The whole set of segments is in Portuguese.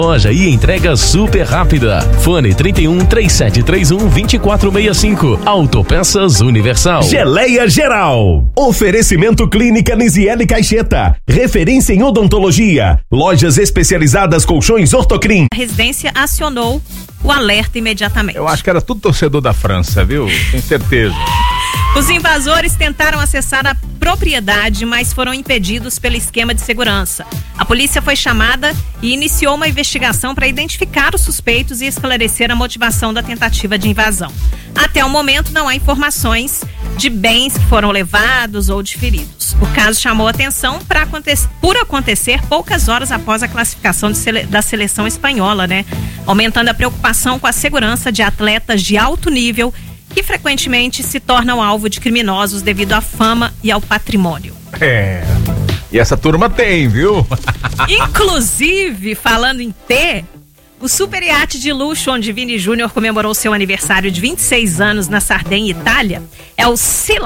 Loja e entrega super rápida. Fone 31 3731 2465. Autopeças Universal. Geleia Geral. Oferecimento Clínica Nisiele Caixeta. Referência em odontologia. Lojas especializadas colchões Ortocrim. A residência acionou o alerta imediatamente. Eu acho que era tudo torcedor da França, viu? Tenho certeza. Os invasores tentaram acessar a propriedade, mas foram impedidos pelo esquema de segurança. A polícia foi chamada e iniciou uma investigação para identificar os suspeitos e esclarecer a motivação da tentativa de invasão. Até o momento, não há informações de bens que foram levados ou de feridos. O caso chamou atenção por acontecer poucas horas após a classificação da seleção espanhola, né? Aumentando a preocupação com a segurança de atletas de alto nível que frequentemente se tornam alvo de criminosos devido à fama e ao patrimônio. E essa turma tem, viu? Inclusive, falando em ter, o super iate de luxo onde Vini Júnior comemorou seu aniversário de 26 anos na Sardenha, Itália, é o Sea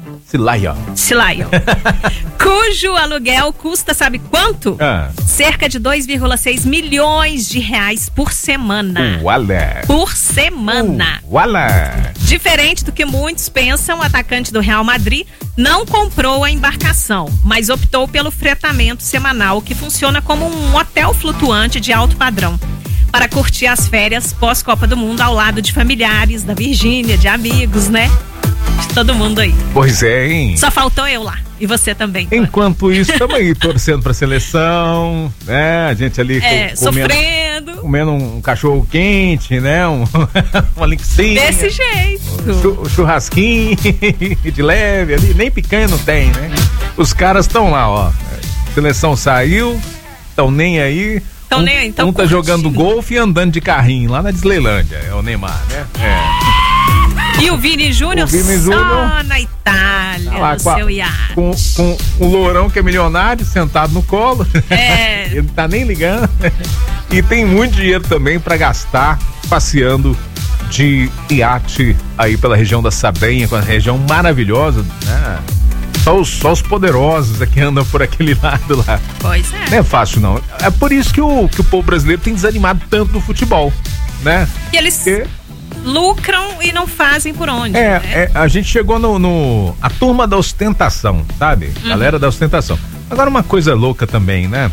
Lion, cujo aluguel custa, sabe quanto? Cerca de 2,6 milhões de reais por semana. Por semana. Diferente do que muitos pensam, o atacante do Real Madrid não comprou a embarcação, mas optou pelo fretamento semanal, que funciona como um hotel flutuante de alto padrão, para curtir as férias pós-Copa do Mundo ao lado de familiares, da Virgínia, de amigos, né? De todo mundo aí. Pois é, hein? Só faltou eu lá. E você também. Enquanto isso, estamos aí torcendo pra seleção, né? A gente ali sofrendo. Comendo um cachorro quente, né? Uma linguiça. Desse jeito. Churrasquinho de leve ali. Nem picanha não tem, né? Os caras estão lá, ó. Seleção saiu, estão nem aí. Um tá jogando golfe e andando de carrinho lá na Disneylândia. É o Neymar, né? E o Vini Júnior só na Itália, lá, no seu iate. Com o lourão que é milionário, sentado no colo. Ele não tá nem ligando. E tem muito dinheiro também pra gastar passeando de iate aí pela região da Sardenha, com a região maravilhosa, né? Só os poderosos que andam por aquele lado lá. Pois é. Não é fácil, não. É por isso que o povo brasileiro tem desanimado tanto do futebol, né? E eles lucram e não fazem por onde. A gente chegou a turma da ostentação, sabe? Galera da ostentação. Agora, uma coisa louca também, né?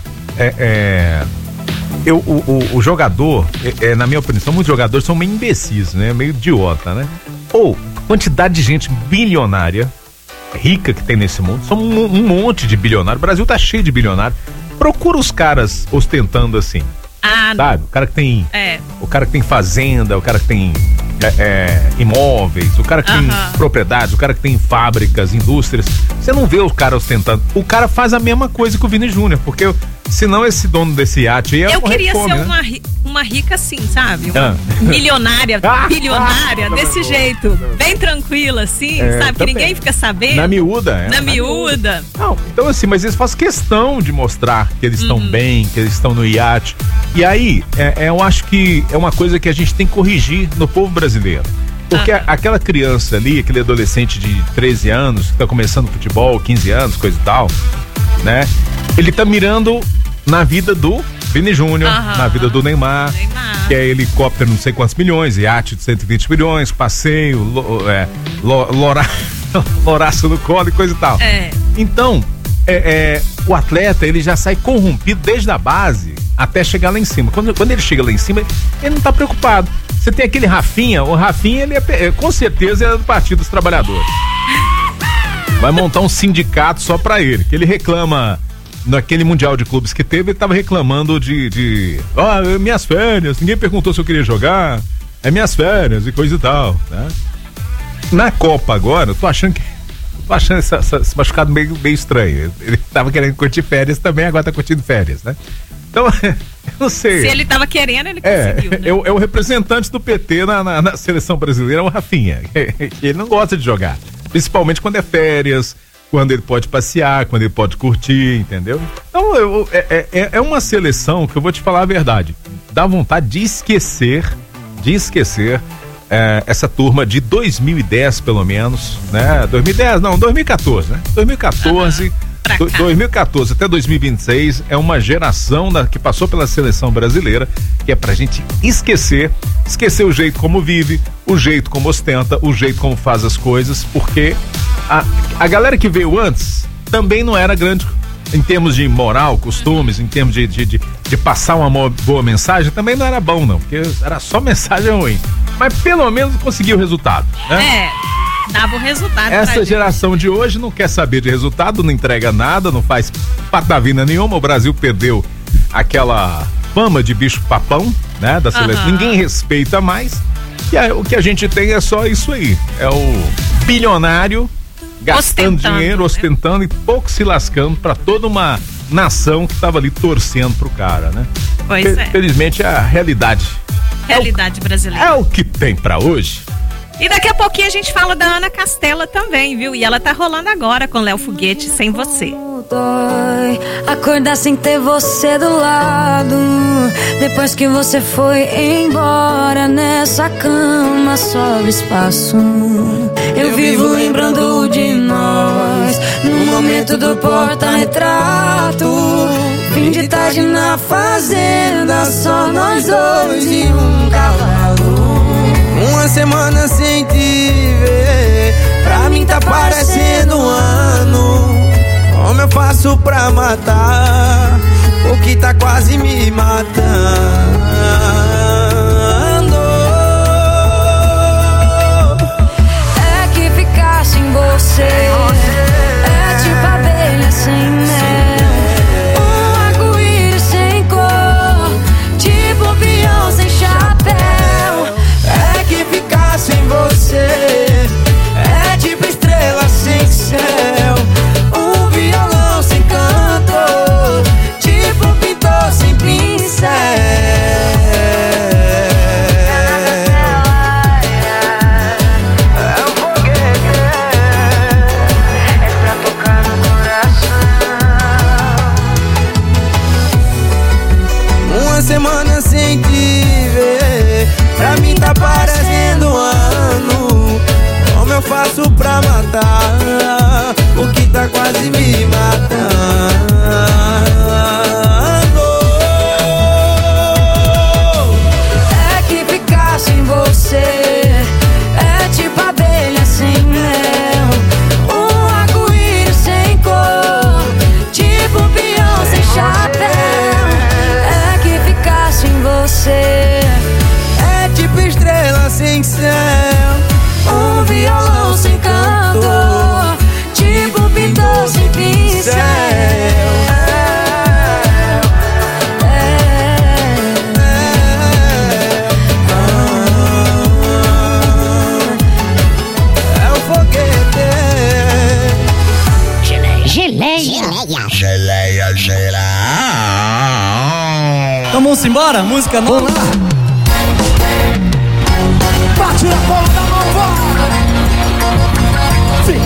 O jogador, na minha opinião, muitos jogadores são meio imbecis, né? Meio idiota, né? Quantidade de gente bilionária, rica que tem nesse mundo, são um monte de bilionário. O Brasil tá cheio de bilionário. Procura os caras ostentando assim. Sabe? O cara que tem fazenda, o cara que tem imóveis, o cara que tem propriedades, o cara que tem fábricas, indústrias. Você não vê o cara ostentando. O cara faz a mesma coisa que o Vini Júnior, porque senão esse dono desse iate aí eu queria ser uma rica assim, sabe? Uma milionária, bilionária, desse jeito. Bem tranquila, assim, sabe? Que ninguém fica sabendo. Na miúda. Na miúda. Não, então assim, mas eles fazem questão de mostrar que eles estão bem, que eles estão no iate. E aí, eu acho que é uma coisa que a gente tem que corrigir no povo brasileiro. Porque aquela criança ali, aquele adolescente de 13 anos, que tá começando futebol, 15 anos, coisa e tal, né? Ele tá mirando na vida do Vini Júnior, na vida do Neymar, que é helicóptero não sei quantos milhões, iate de 120 milhões, passeio, loraço no colo e coisa e tal. Então, o atleta, ele já sai corrompido desde a base até chegar lá em cima. Quando ele chega lá em cima, ele não tá preocupado. Você tem aquele Rafinha, o Rafinha, ele com certeza é do Partido dos Trabalhadores. Vai montar um sindicato só pra ele, que ele reclama, naquele Mundial de Clubes que teve, ele tava reclamando minhas férias, ninguém perguntou se eu queria jogar, minhas férias e coisa e tal, né? Na Copa agora, eu tô achando esse machucado meio estranho. Ele tava querendo curtir férias também, agora tá curtindo férias, né? Então, eu não sei. Se ele tava querendo, ele conseguiu, né? É o representante do PT na seleção brasileira, é o Rafinha. Ele não gosta de jogar. Principalmente quando é férias, quando ele pode passear, quando ele pode curtir, entendeu? Então, é uma seleção que eu vou te falar a verdade. Dá vontade de esquecer essa turma de 2010, pelo menos, né? 2010, não, 2014, né? 2014, pra cá. 2014 até 2026 é uma geração que passou pela seleção brasileira, que é pra gente esquecer o jeito como vive, o jeito como ostenta, o jeito como faz as coisas, porque a galera que veio antes também não era grande em termos de moral, costumes, em termos de passar uma boa mensagem, também não era bom não, porque era só mensagem ruim, mas pelo menos conseguiu o resultado, né? Dava o resultado. Essa geração de hoje não quer saber de resultado, não entrega nada, não faz patavina nenhuma. O Brasil perdeu aquela fama de bicho papão, né? Da seleção. Ninguém respeita mais. E o que a gente tem é só isso aí. É o bilionário gastando dinheiro, ostentando e pouco se lascando pra toda uma nação que tava ali torcendo pro cara, né? Pois é. Felizmente é a realidade. Realidade brasileira. É o que tem pra hoje. E daqui a pouquinho a gente fala da Ana Castela também, viu? E ela tá rolando agora com Léo Foguete, Sem Você. Dói acordar sem ter você do lado, depois que você foi embora. Nessa cama sobra espaço, eu vivo lembrando de nós, no momento do porta-retrato. Fim de tarde na fazenda, só nós dois e um cavalo. Uma semana sem te ver, pra mim tá parecendo um ano. Como eu faço pra matar o que tá quase me matando? É que ficar sem você é tipo abelha sem mel, um arco-íris sem cor, tipo avião sem chapéu. É que ficar sem você é tipo estrela sem céu, um violão sem canto, tipo pintor sem pincel. É um foguete, é pra tocar no coração. Uma semana sem te ver, pra mim tá parecendo um ano. Como eu faço pra matar o que tá quase me matando? É que ficar sem você é tipo abelha sem mel, um arco-íris sem cor, tipo peão sem chapéu. É que ficar sem você é tipo estrela sem céu, um violão sem canto, tipo pintor sem pincel. É o foguete. Geleia. Então vamos embora, música nova. Bate na bola da mão, bora! Sim.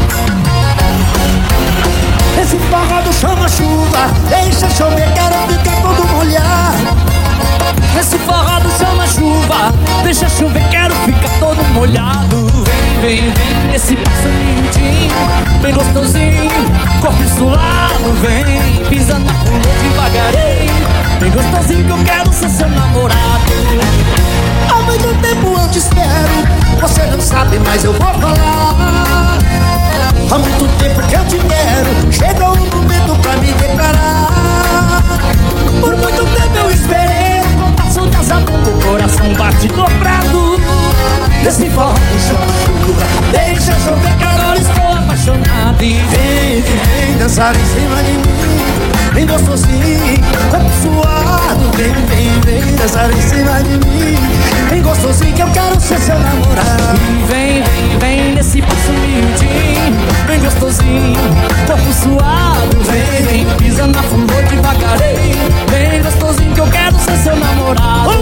Esse forró chama chuva, deixa chover, quero ficar todo molhado. Esse forró chama chuva, deixa chover, quero ficar todo molhado. Vem, nesse passo miudinho, bem gostosinho, corpo suado. Vem, pisa na pula devagarinho, bem gostosinho que eu quero ser seu namorado. Há muito tempo eu te espero, você não sabe, mas eu vou falar. Há muito tempo que eu te quero, chegou o momento pra me declarar. Por muito tempo eu esperei, com passo das abundas, o coração bate dobrado. Desse forró chama chuva, deixa chover que agora estou apaixonado. E vem dançar em cima de mim, bem gostosinho, corpo suado. Vem dançar em cima de mim, bem gostosinho que eu quero ser seu namorado. E vem nesse passo miudinho, bem gostosinho, corpo suado. Vem pisa na flor devagarinho, bem gostosinho que eu quero ser seu namorado.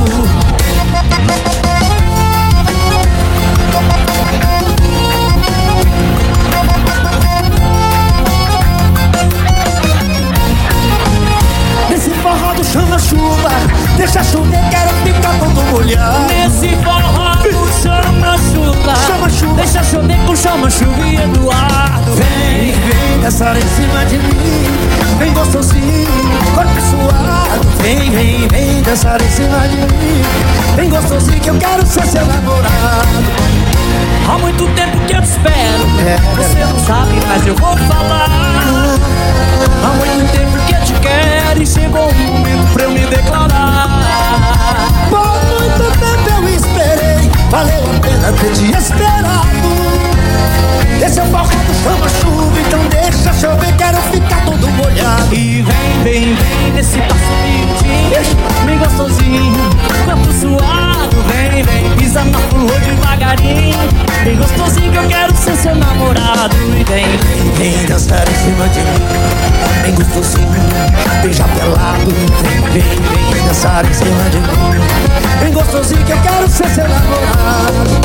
Nesse forró chama chuva, deixa chover, quero ficar todo molhado. Nesse forró chama chuva, deixa chover com chama chuva e Eduardo. Vem dançar em cima de mim. Vem gostosinho, corpo suado. Vem, vem, vem dançar em cima de mim. Vem gostosinho que eu quero ser seu namorado. Há muito tempo que eu te espero. Você não sabe, mas eu vou falar. Há muito tempo que eu te quero e chegou o momento pra eu me declarar. Por muito tempo eu esperei, valeu a pena ter te esperado. Esse é o forrado, chama chuva, então deixa chover, quero ficar todo molhado. E vem, vem, vem nesse passo miudinho, bem gostosinho, corpo suado. Vem, vem, pisa na flor devagarinho, bem gostosinho que eu quero ser seu namorado. E vem, vem, vem dançar em cima de mim, bem gostosinho, beija pelado. Vem, vem, vem dançar em cima de mim, bem gostosinho que eu quero ser seu namorado.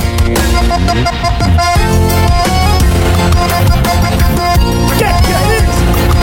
Que é isso?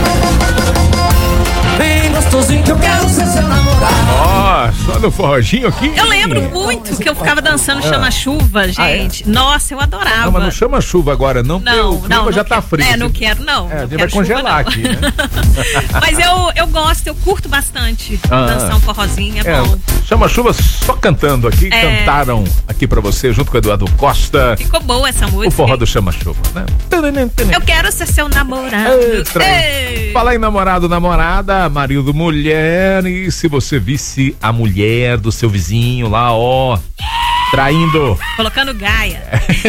Bem gostosinho que eu quero ser seu namorado. Ó, só no forrozinho aqui. Eu lembro muito que eu ficava dançando Chama-Chuva, gente. Nossa, eu adorava. Não, mas não chama chuva agora, não. Não, o clima já tá frio. É, não quero, não. A gente vai congelar aqui, né? Mas eu gosto, eu curto bastante dançar um forrozinho, é bom. Chama-chuva só cantando aqui, cantaram aqui pra você, junto com o Eduardo Costa. Ficou boa essa música. O forró do Chama-chuva, né? Eu quero ser seu namorado. Falar em namorado, namorada, marido, mulher. E se você visse a mulher do seu vizinho lá, ó, traindo. Colocando gaia.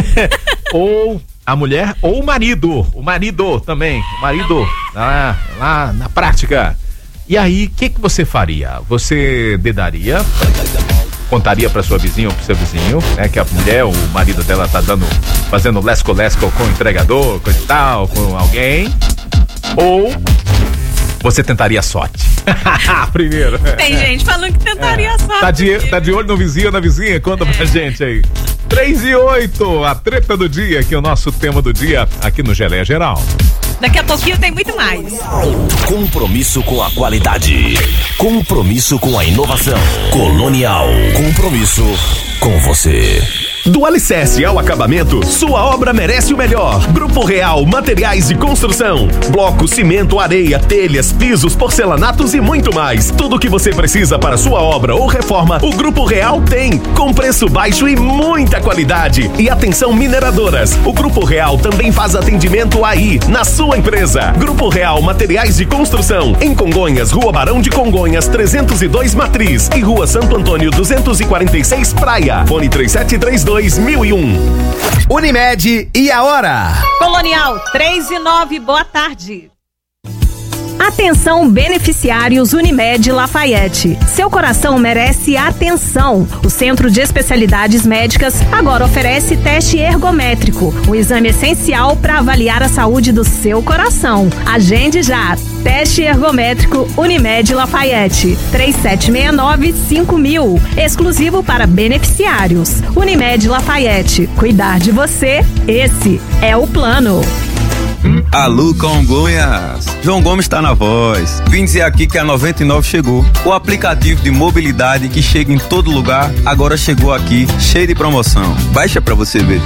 Ou a mulher ou o marido também. O marido lá na prática. E aí, o que você faria? Você dedaria? Contaria pra sua vizinha ou pro seu vizinho, né? Que a mulher, o marido dela tá fazendo lesco-lesco com o entregador, coisa e tal, com alguém. Ou você tentaria a sorte? Primeiro. Tem gente falando que tentaria a sorte. Tá de olho no vizinho ou na vizinha? Conta pra gente aí. 3:08, a treta do dia, que é o nosso tema do dia aqui no Geleia Geral. Daqui a pouquinho tem muito mais. Compromisso com a qualidade. Compromisso com a inovação. Colonial. Compromisso com você. Do alicerce ao acabamento, sua obra merece o melhor. Grupo Real Materiais de Construção. Bloco, cimento, areia, telhas, pisos, porcelanatos e muito mais. Tudo o que você precisa para sua obra ou reforma, o Grupo Real tem. Com preço baixo e muita qualidade. E atenção, mineradoras. O Grupo Real também faz atendimento aí, na sua empresa. Grupo Real Materiais de Construção. Em Congonhas, Rua Barão de Congonhas, 302 Matriz. E Rua Santo Antônio, 246 Praia. Fone 3732 2001. Unimed e a hora? Colonial 3:09, boa tarde. Atenção, beneficiários Unimed Lafayette. Seu coração merece atenção. O Centro de Especialidades Médicas agora oferece teste ergométrico, um exame essencial para avaliar a saúde do seu coração. Agende já. Teste ergométrico Unimed Lafayette. 3769-5000. Exclusivo para beneficiários. Unimed Lafayette. Cuidar de você, esse é o plano. Alô, Congonhas! João Gomes está na voz. Vim dizer aqui que a 99 chegou. O aplicativo de mobilidade que chega em todo lugar, agora chegou aqui, cheio de promoção. Baixa pra você ver.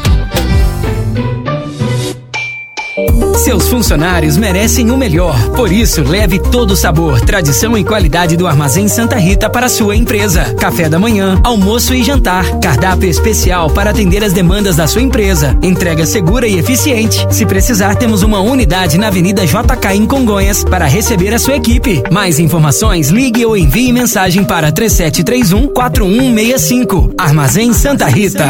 Seus funcionários merecem o melhor. Por isso, leve todo o sabor, tradição e qualidade do Armazém Santa Rita para a sua empresa. Café da manhã, almoço e jantar. Cardápio especial para atender as demandas da sua empresa. Entrega segura e eficiente. Se precisar, temos uma unidade na Avenida JK em Congonhas para receber a sua equipe. Mais informações, ligue ou envie mensagem para 3731-4165. Armazém Santa Rita.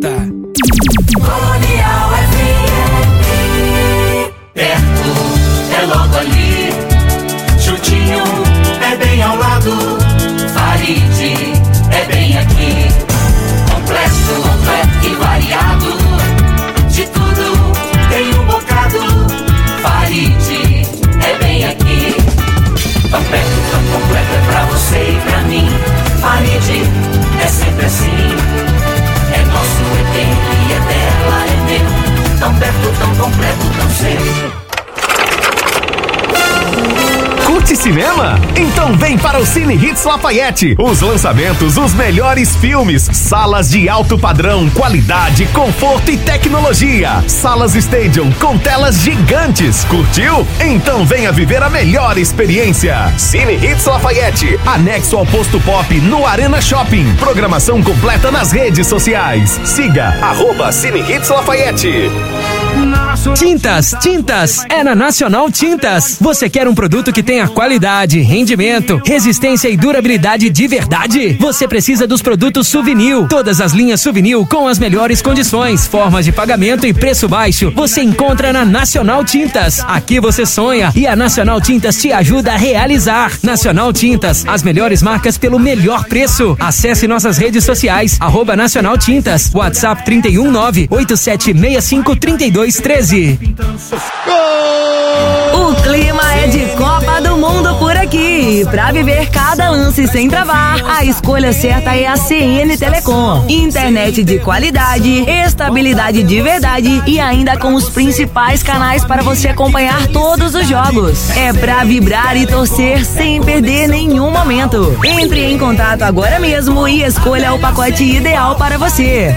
Perto, é logo ali. Chutinho, é bem ao lado. Faride, é bem aqui. Completo e variado. De tudo, tem um bocado. Faride, é bem aqui. Tão perto, tão completo, é pra você e pra mim. Faride, é sempre assim. É nosso, é dele, é dela, é meu. Tão perto, tão completo, tão cedo. Curte cinema? Então vem para o Cine Hits Lafayette. Os lançamentos, os melhores filmes, salas de alto padrão, qualidade, conforto e tecnologia. Salas Stadium com telas gigantes. Curtiu? Então venha viver a melhor experiência. Cine Hits Lafayette, anexo ao Posto Pop no Arena Shopping. Programação completa nas redes sociais. Siga @Cine Hits Lafayette. Tintas é na Nacional Tintas. Você quer um produto que tenha qualidade, rendimento, resistência e durabilidade de verdade? Você precisa dos produtos Souvenir. Todas as linhas Souvenir com as melhores condições, formas de pagamento e preço baixo. Você encontra na Nacional Tintas. Aqui você sonha e a Nacional Tintas te ajuda a realizar. Nacional Tintas, as melhores marcas pelo melhor preço. Acesse nossas redes sociais, @Nacional Tintas, WhatsApp 319-8765-3213. O clima é de Copa do Mundo por aqui. Pra viver cada lance sem travar, a escolha certa é a CN Telecom. Internet de qualidade, estabilidade de verdade e ainda com os principais canais para você acompanhar todos os jogos. É pra vibrar e torcer sem perder nenhum momento. Entre em contato agora mesmo e escolha o pacote ideal para você.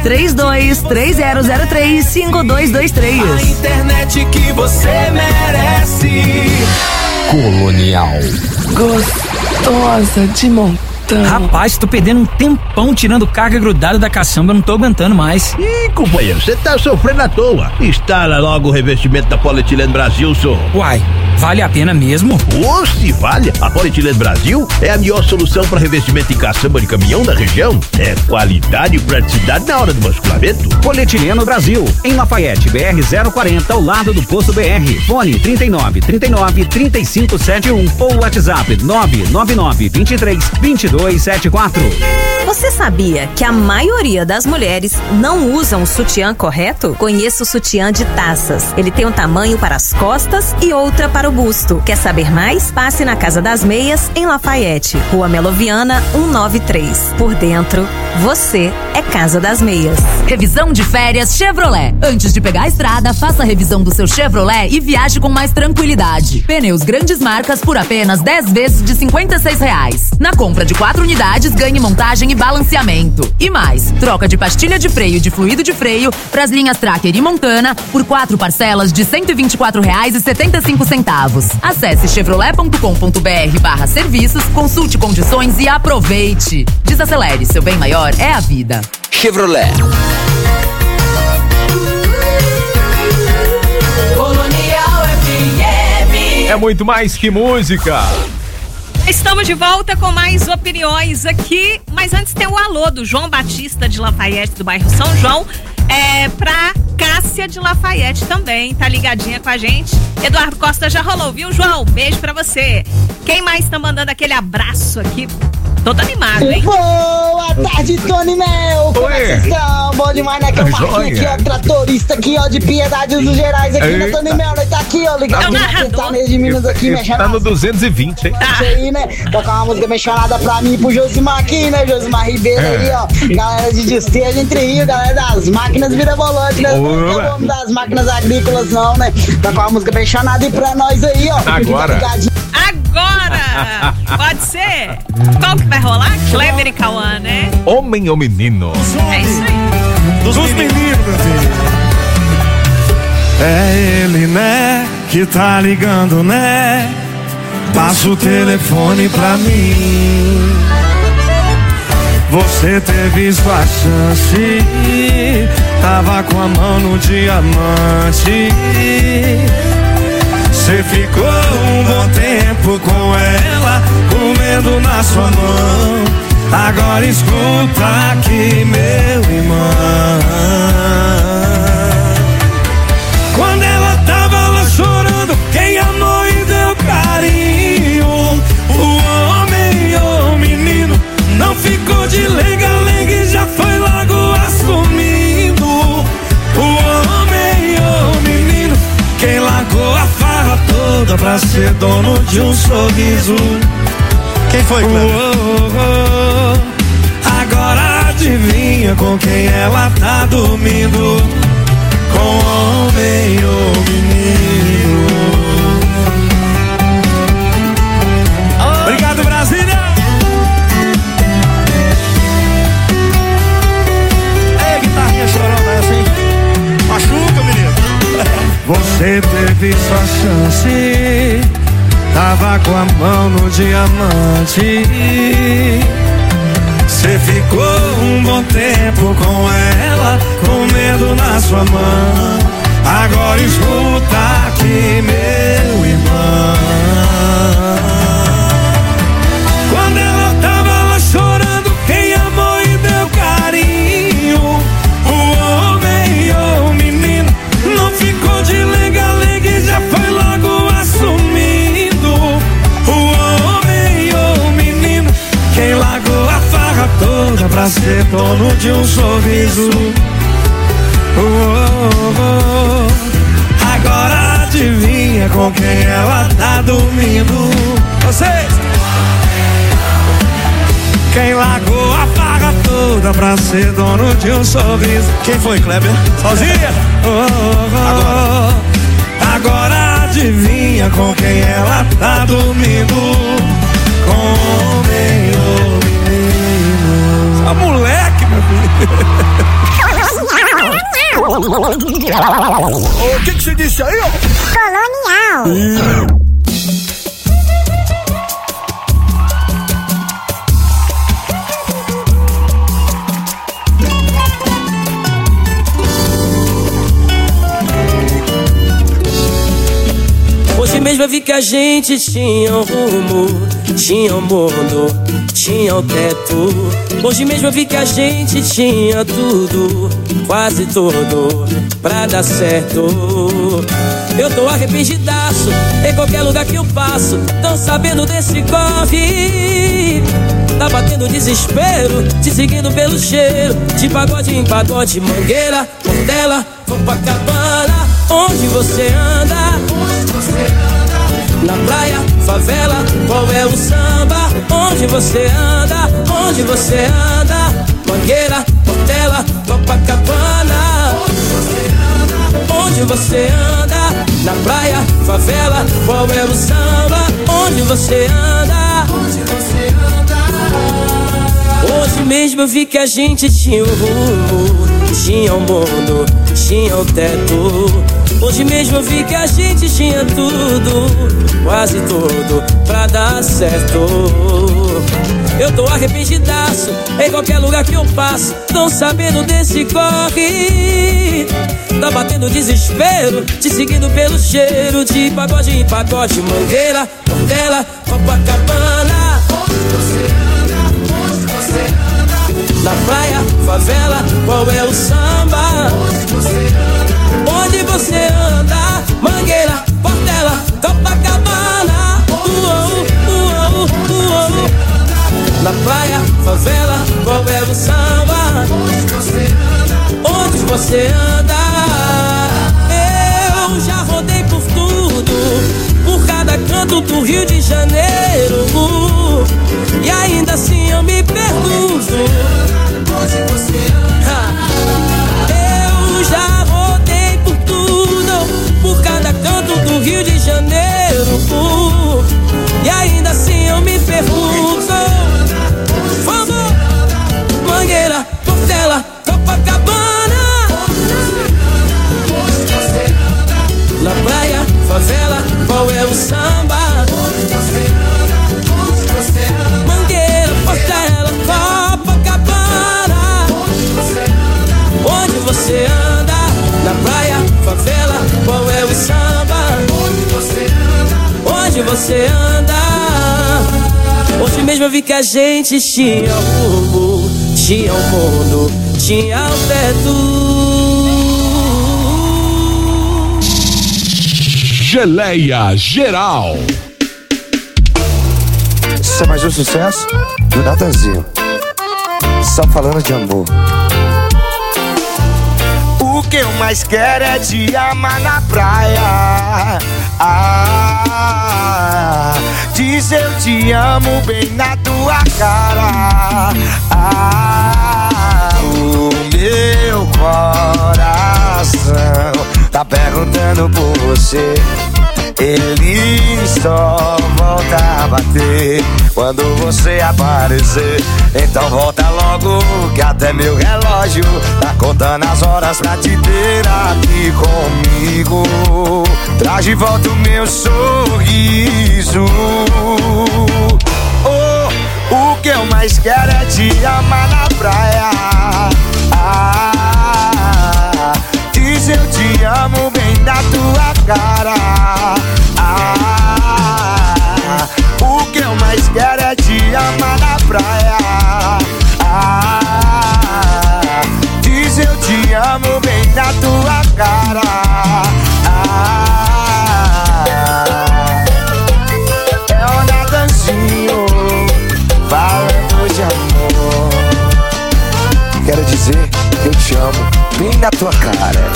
32-3003-5223. A internet que você merece. Colonial. Gostosa de montão. Rapaz, tô perdendo um tempão tirando carga grudada da caçamba, eu não tô aguentando mais. Ih, companheiro, você tá sofrendo à toa. Instala logo o revestimento da Polietileno Brasil, senhor. Uai, vale a pena mesmo? Se vale. A Polietileno Brasil é a melhor solução para revestimento em caçamba de caminhão da região. É qualidade e praticidade na hora do basculamento. Polietileno Brasil, em Lafayette, BR 040, ao lado do Posto BR. Fone 39-3571 ou WhatsApp 999-23-2274. Você sabia que a maioria das mulheres não usam o sutiã correto? Conheça o sutiã de taças. Ele tem um tamanho para as costas e outra para o busto. Quer saber mais? Passe na Casa das Meias, em Lafayette, Rua Meloviana 193. Por dentro, você é Casa das Meias. Revisão de férias Chevrolet. Antes de pegar a estrada, faça a revisão do seu Chevrolet e viaje com mais tranquilidade. Pneus grandes marcas por apenas 10 vezes de R$56. Na compra de 4 unidades, ganhe montagem e balanceamento. E mais, troca de pastilha de freio e de fluido de freio para as linhas Tracker e Montana por 4 parcelas de R$124,75. Acesse chevrolet.com.br/serviços, consulte condições e aproveite. Desacelere, seu bem maior é a vida. Chevrolet. Colonial FM. É muito mais que música. Estamos de volta com mais opiniões aqui, mas antes tem o alô do João Batista de Lafayette, do bairro São João, pra Cássia de Lafayette também, tá ligadinha com a gente. Eduardo Costa já rolou, viu, João? Beijo pra você. Quem mais tá mandando aquele abraço aqui? Todo animado, hein? Boa tarde, Tony Mel! Como é que vocês estão? Bom demais, né? Que eu Marquinhos aqui, ó, tratorista aqui, ó, de Piedade dos Gerais aqui, né, Tony Mel? Né? Tá aqui, ó, ligado na Sertaneja de Minas aqui, minha chamada. Tá no 220, hein? Isso aí, né? Tocar uma música bem chorada pra mim e pro Josimar aqui, né? Josimar Ribeiro aí, ó. Galera de Desterro, Entre Rio, galera das máquinas viravolante, né? Não é o homem das máquinas agrícolas, não, né? Tocar uma música bem chorada e pra nós aí, ó. Agora! Pode ser? Qual que vai rolar? Kleber e Cauã, né? Homem ou menino? É isso aí. Dos meninos, meu filho. É ele, né? Que tá ligando, né? Passa o telefone pra mim. Você ter visto a chance, tava com a mão no diamante. Você ficou um bom tempo com ela, comendo na sua mão. Agora escuta aqui, meu irmão. Quando ela tava lá chorando, quem amou e deu carinho, o homem ou o menino não ficou de lenga-lenga e já foi logo assumindo. O homem ou o menino, quem largou a farra toda pra ser dono de um sorriso. Quem foi, Cleber? Agora adivinha com quem ela tá dormindo? Com homem ou menino? teve sua chance, tava com a mão no diamante. Cê ficou um bom tempo com ela, com medo na sua mão. Agora escuta aqui, meu irmão. Quando ela tava lá chorando, quem amou e deu carinho, o homem ou o menino, não ficou de lenga-lenga e já foi logo assumindo. O homem ou o menino, quem largou a farra toda pra ser dono de um sorriso. Agora adivinha com quem ela tá dormindo. Vocês! Quem largou a farra toda pra ser dono de um sorriso. Quem foi, Kleber? Sozinha? Agora adivinha com quem ela tá dormindo. Com homem ou menino. A moleque, meu filho. O que você disse aí, ó? Colonial. Hoje mesmo eu vi que a gente tinha um rumo, tinha um mundo, tinha um teto. Hoje mesmo eu vi que a gente tinha tudo, quase tudo, pra dar certo. Eu tô arrependidaço, em qualquer lugar que eu passo, tão sabendo desse corre. Tá batendo desespero, te seguindo pelo cheiro, de pagode em pagode, Mangueira, Portela, Copacabana. Onde você anda? Na praia, favela, qual é o samba? Onde você anda? Onde você anda? Mangueira, Portela, Copacabana. Onde você anda? Na praia, favela, qual é o samba? Onde você anda? Hoje mesmo eu vi que a gente tinha um rumo, tinha um mundo, tinha um teto. Hoje mesmo eu vi que a gente tinha tudo, quase tudo, pra dar certo. Eu tô arrependidaço, em qualquer lugar que eu passo, tão sabendo desse corre. Tá batendo desespero, te seguindo pelo cheiro, de pagode em pagode, Mangueira, Portela, Copacabana. Onde você anda? Onde você anda? Na praia, favela, qual é o samba? Onde você anda? Onde você anda? Mangueira, Portela, Copacabana. Na praia, favela, qual é o samba? Onde você anda? Eu já rodei por tudo, por cada canto do Rio de Janeiro, e ainda assim eu me pergunto. Onde você anda? Eu já rodei por tudo, por cada canto do Rio de Janeiro, e ainda assim eu me pergunto. Vamos! Mangueira, Portela, Copacabana. Na praia, favela, qual é o samba? Mangueira, Portela, Copacabana. Onde você anda? Na praia, favela, qual é o samba? Onde você anda? Hoje mesmo eu vi que a gente tinha rumo, tinha um mundo, tinha um teto. Geleia Geral. Isso é mais um sucesso do Natanzinho. Só falando de amor. O que eu mais quero é te amar na praia. Diz eu te amo bem na tua cara. O meu coração tá perguntando por você. Ele só volta a bater quando você aparecer. Então volta logo que até meu relógio relógio tá contando as horas pra te ter aqui comigo. Traz de volta o meu sorriso. Oh, o que eu mais quero é te amar na praia. Diz eu te amo bem na tua cara. O que eu mais quero é te amar na praia. Diz eu te amo bem na tua cara. É o Natanzinho falando de amor. Quero dizer que eu te amo bem na tua cara.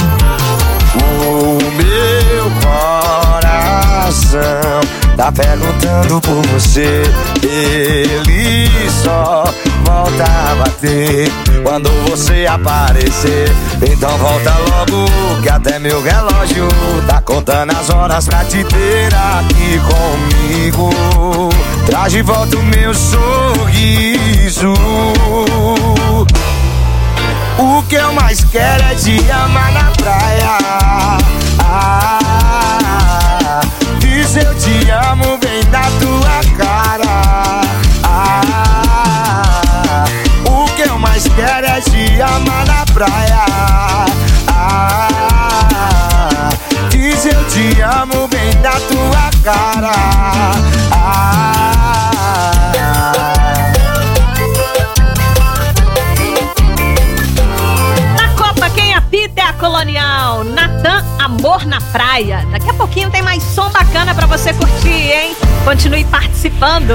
O meu coração tá perguntando por você. Ele só volta a bater quando você aparecer. Então volta logo, que até meu relógio tá contando as horas pra te ter aqui comigo. Traz de volta o meu sorriso. O que eu mais quero é te amar na praia. Diz eu te amo bem na tua cara. O que eu mais quero é te amar na praia. Diz eu te amo bem na tua cara. Apita é a Colonial, Natan, Amor na Praia. Daqui a pouquinho tem mais som bacana pra você curtir, hein? Continue participando.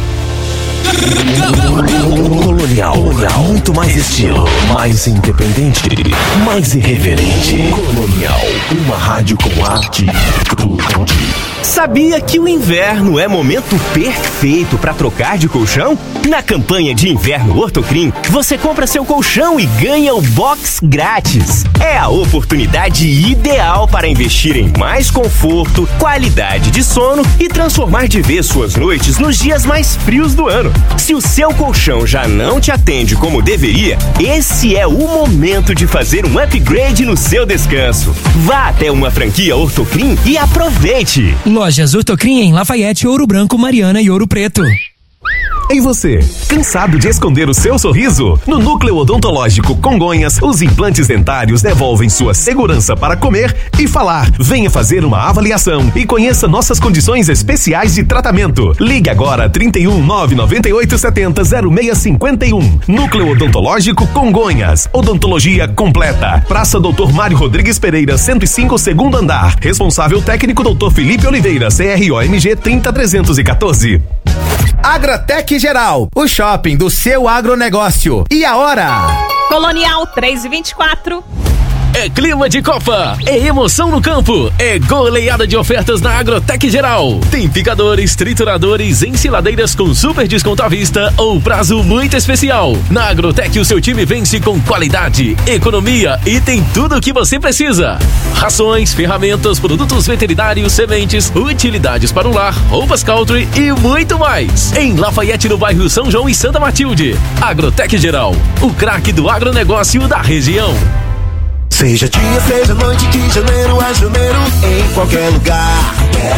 Colonial, muito mais estilo, mais independente, mais irreverente. Colonial, uma rádio com arte e tudo. Sabia que o inverno é momento perfeito para trocar de colchão? Na campanha de inverno Ortocrim, você compra seu colchão e ganha o box grátis. É a oportunidade ideal para investir em mais conforto, qualidade de sono e transformar de vez suas noites nos dias mais frios do ano. Se o seu colchão já não te atende como deveria, esse é o momento de fazer um upgrade no seu descanso. Vá até uma franquia Ortocrim e aproveite! Lojas Ortocrim em Lafayette, Ouro Branco, Mariana e Ouro Preto. E você, cansado de esconder o seu sorriso? No Núcleo Odontológico Congonhas, os implantes dentários devolvem sua segurança para comer e falar. Venha fazer uma avaliação e conheça nossas condições especiais de tratamento. Ligue agora 31 998 70 0651. Núcleo Odontológico Congonhas. Odontologia completa. Praça Dr. Mário Rodrigues Pereira, 105, segundo andar. Responsável técnico Dr. Felipe Oliveira, CROMG 30314. Agratec Geral, o shopping do seu agronegócio. E a hora? Colonial 3h24. É clima de Copa, é emoção no campo, é goleada de ofertas na Agrotec Geral. Tem picadores, trituradores, ensiladeiras com super desconto à vista ou prazo muito especial. Na Agrotec o seu time vence com qualidade, economia e tem tudo o que você precisa. Rações, ferramentas, produtos veterinários, sementes, utilidades para o lar, roupas country e muito mais. Em Lafayette, no bairro São João e Santa Matilde. Agrotec Geral, o craque do agronegócio da região. Seja dia, seja noite, de janeiro a janeiro, em qualquer lugar.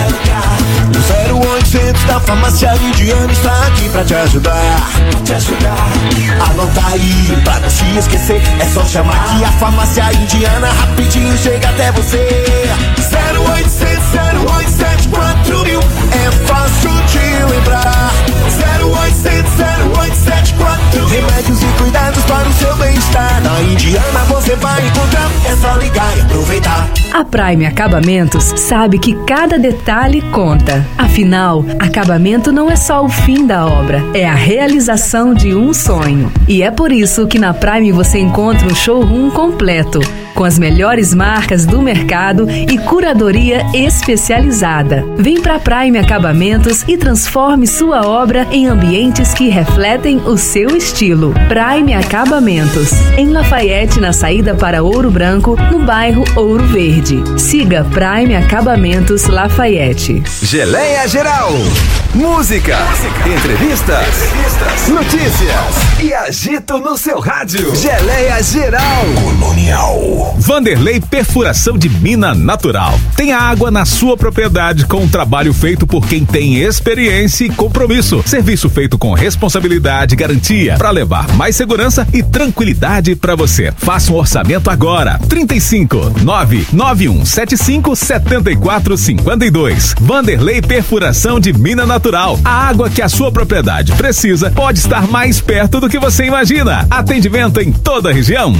O 0800 da farmácia indiana está aqui pra te ajudar. Anota aí, pra não se esquecer, é só chamar que a farmácia indiana rapidinho chega até você. 0800 0874 mil, é fácil de lembrar. 0800 0874 remédios e cuidados para o seu bem-estar. Na Indiana você vai encontrar, é só ligar e aproveitar. A Prime Acabamentos sabe que cada detalhe conta. Afinal, acabamento não é só o fim da obra, é a realização de um sonho. E é por isso que na Prime você encontra um showroom completo. com as melhores marcas do mercado e curadoria especializada. Vem pra Prime Acabamentos e transforme sua obra em ambientes que refletem o seu estilo. Prime Acabamentos, em Lafayette, na saída para Ouro Branco, no bairro Ouro Verde. Siga Prime Acabamentos Lafayette. Geleia Geral. Música, entrevistas, notícias e agito no seu rádio. Geleia Geral. Colonial. Vanderlei Perfuração de Mina Natural. Tem água na sua propriedade com um trabalho feito por quem tem experiência e compromisso. Serviço feito com responsabilidade e garantia para levar mais segurança e tranquilidade para você. Faça um orçamento agora. 35-99175-7452. Vanderlei Perfuração de Mina Natural. A água que a sua propriedade precisa pode estar mais perto do que você imagina. Atendimento em toda a região.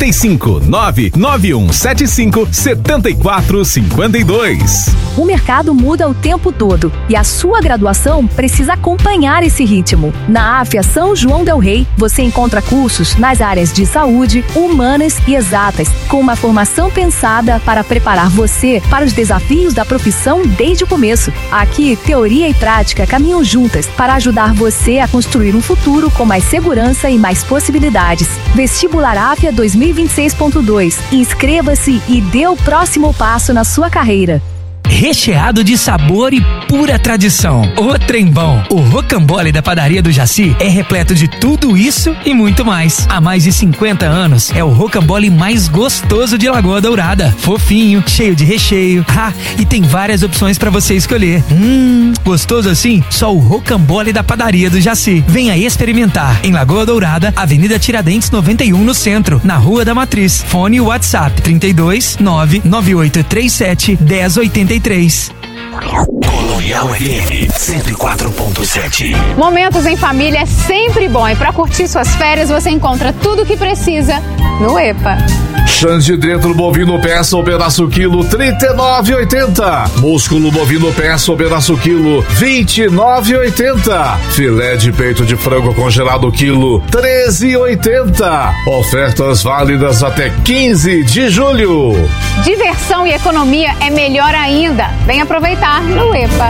35-99175-7452. O mercado muda o tempo todo e a sua graduação precisa acompanhar esse ritmo. Na AFIA São João del Rei, você encontra cursos nas áreas de saúde, humanas e exatas, com uma formação pensada para preparar você para os desafios da profissão desde o começo. Aqui, teoria e prática caminham juntas para ajudar você a construir um futuro com mais segurança e mais possibilidades. Vestibular AFIA 2026.2. Inscreva-se e dê o próximo passo na sua carreira. Recheado de sabor e pura tradição. O trem bom. O rocambole da padaria do Jaci é repleto de tudo isso e muito mais. Há mais de 50 anos, é o rocambole mais gostoso de Lagoa Dourada. Fofinho, cheio de recheio. E tem várias opções pra você escolher. Gostoso assim? Só o rocambole da padaria do Jaci. Venha experimentar. Em Lagoa Dourada, Avenida Tiradentes 91, no centro, na Rua da Matriz. Fone WhatsApp 32 99837 1083. Colonial FM 104.7. Momentos em família é sempre bom e para curtir suas férias você encontra tudo o que precisa no EPA. Xande dentro bovino peça ou pedaço quilo R$39,80. Músculo bovino peça ou pedaço quilo R$29,80. Filé de peito de frango congelado quilo R$13,80. Ofertas válidas até 15 de julho. Diversão e economia é melhor ainda. Vem aproveitar no EPA.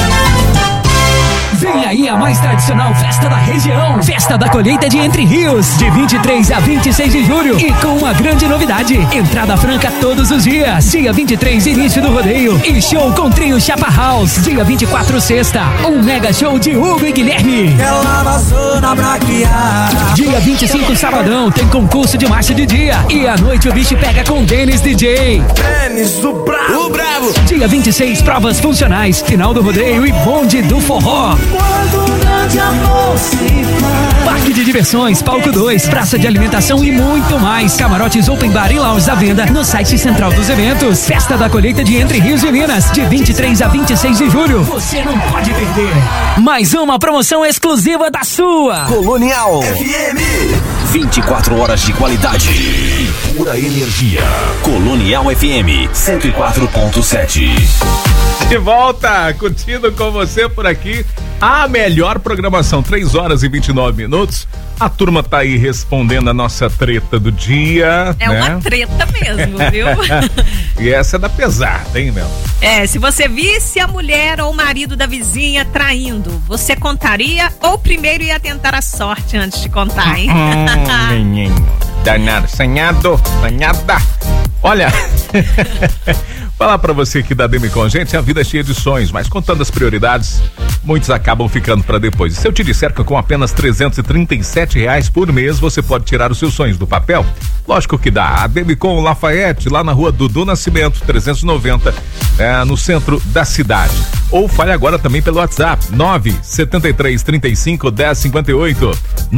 Vem aí a mais tradicional festa da região. Festa da colheita de Entre Rios, de 23 a 26 de julho. E com uma grande novidade: entrada franca todos os dias. Dia 23, início do rodeio. E show com trio Chapa House. Dia 24, sexta, um mega show de Hugo e Guilherme. Dia 25, sabadão, tem concurso de marcha de dia. E à noite o bicho pega com Denis DJ. Denis, o bravo. Dia 26, provas funcionais. Final do rodeio e bonde do forró. Quando o grande amor se faz. Parque de diversões, palco 2, praça de alimentação e muito mais. Camarotes open bar e lounge à venda no site central dos eventos. Festa da colheita de Entre Rios e Minas, de 23 a 26 de julho. Você não pode perder. Mais uma promoção exclusiva da sua Colonial FM. 24 horas de qualidade e pura energia. Colonial FM 104.7. De volta, curtindo com você por aqui a melhor programação, 3 horas e 29 minutos. A turma tá aí respondendo a nossa treta do dia. É, né? Uma treta mesmo, viu? E essa é da pesada, hein, Mel? Se você visse a mulher ou o marido da vizinha traindo, você contaria ou primeiro ia tentar a sorte antes de contar, hein? Menino, danado, sanhada. Olha, falar pra você que da Demicon, gente, a vida é cheia de sonhos, mas contando as prioridades, muitos acabam ficando pra depois. E se eu te disser que com apenas R$337 por mês você pode tirar os seus sonhos do papel? Lógico que dá. A Demicon Lafayette, lá na rua Dudu Nascimento, 390, no centro da cidade. Ou fale agora também pelo WhatsApp, 973351058,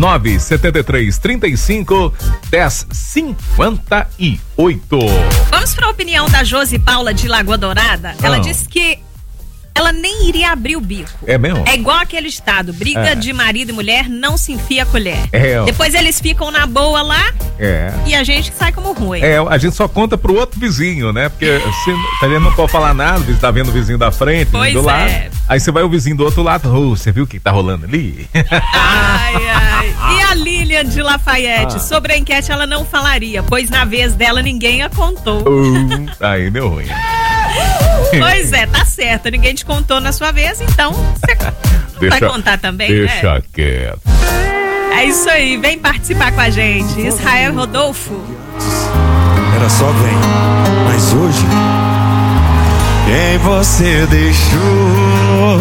973351058. Vamos para a opinião da Josi Paula de Lagoa Dourada. Ela disse que ela nem iria abrir o bico. É mesmo? É igual aquele ditado: briga de marido e mulher não se enfia a colher. Depois eles ficam na boa lá e a gente sai como ruim. A gente só conta pro outro vizinho, né? Porque se a gente não pode falar nada, você tá vendo o vizinho da frente, do lado. Aí você vai o vizinho do outro lado, você viu o que tá rolando ali? Ai. E a Lília Lilian de Lafayette. Sobre a enquete ela não falaria, pois na vez dela ninguém a contou. Aí deu ruim. Pois é, tá certo. Ninguém te contou na sua vez, então você vai contar também, deixa né? quieto. É isso aí, vem participar com a gente. Israel Rodolfo. Era só vem, mas hoje quem você deixou?